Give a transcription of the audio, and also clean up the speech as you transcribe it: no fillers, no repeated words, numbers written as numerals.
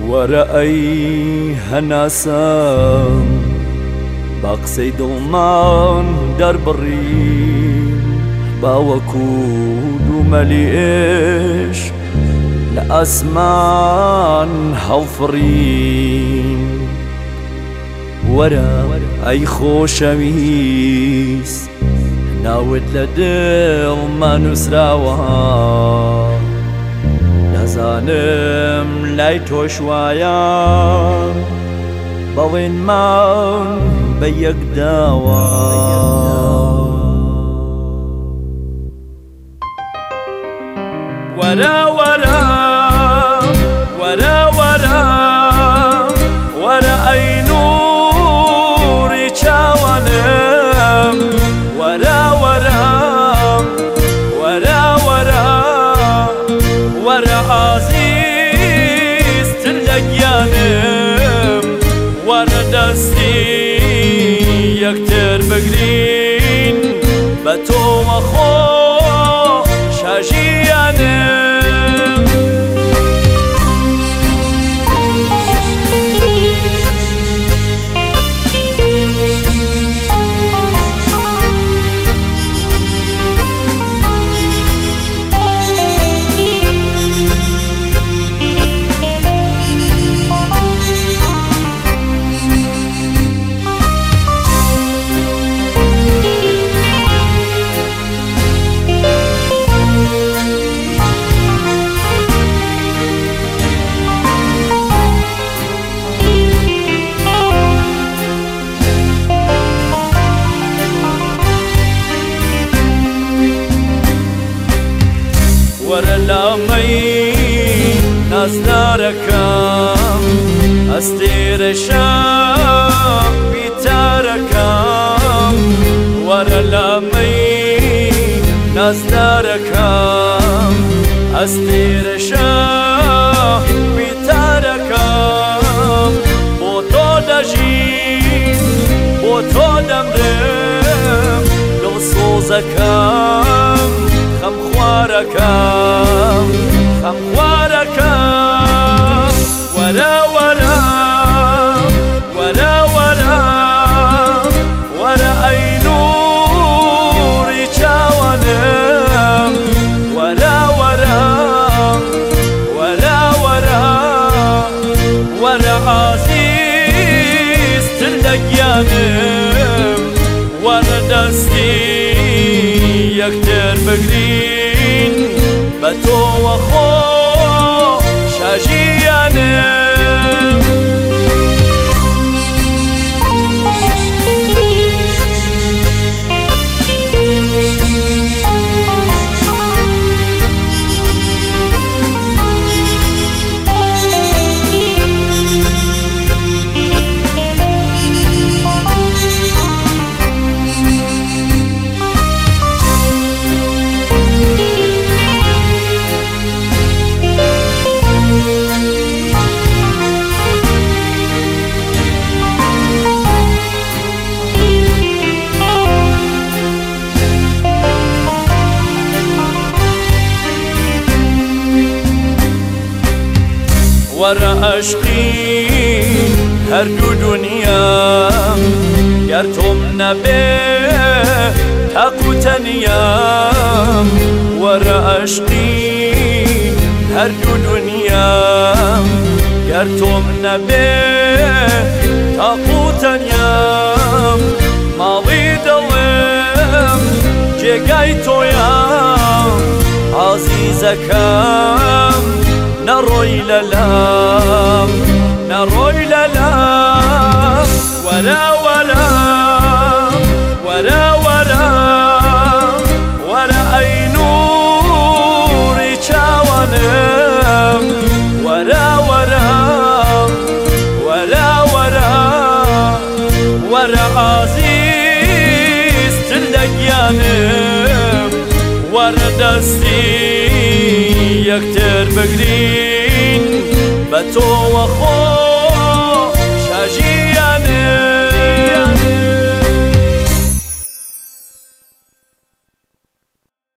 ورأي هناسم باقسي دڵمان دەربڕین باوەکود و مەلیێش لە ئاسمان هەڵفڕین وەرە ئەی خۆشەویست ناوت لە دڵمان نووسراوە نەزانم لای تۆش وایە بەڵێنمان بە یەکداوە وەرە وەرە وەرە وەرە وەرە ئەی نووری چاوانم وەرە وەرە وەرە وەرە وەرە ئازیزتر لە گیانم وەرە دەستی یەکتر بگرین بە تۆمە خۆ شاژیانم وەرە لامەی نازدارەکەم ئەستێرە شاوی تارەکەم وەرە لامەی نازدارەکەم ئەستێرە شاوی تارەکەم بۆ تۆ دەژین بۆ تۆ دەمرم دڵسۆزەکەم خەمخوارەکەم خەمخوارەکەم وەرە وەرە وەرە وەرە وەرە ئەی نووری چاوانم وەرە وەرە وەرە وەرە وەرە ئازیزتر لە گیانم وەرە دەستی یەکتر بگرین بە تۆوە خۆ شاژیانم وەرە عەشقی هەردوو دونیام گەر تۆم نەبێ تاق و تەنیام وەرە عەشقی هەردوو دونیام گەر تۆم نەبێ تاق و تەنیام ماڵی دڵم جێگای تۆیام عەزیزەکەم نەڕۆی لەلام نەڕۆی لەلام وەرە وەرە وەرە وەرە وەرە ئەی نووری چاوانم وەرە وەرە وەرە وەرە وەرە ئازیزتر لە گیانم وەرە دەستی یەکتر بگرین بە تۆوە خۆ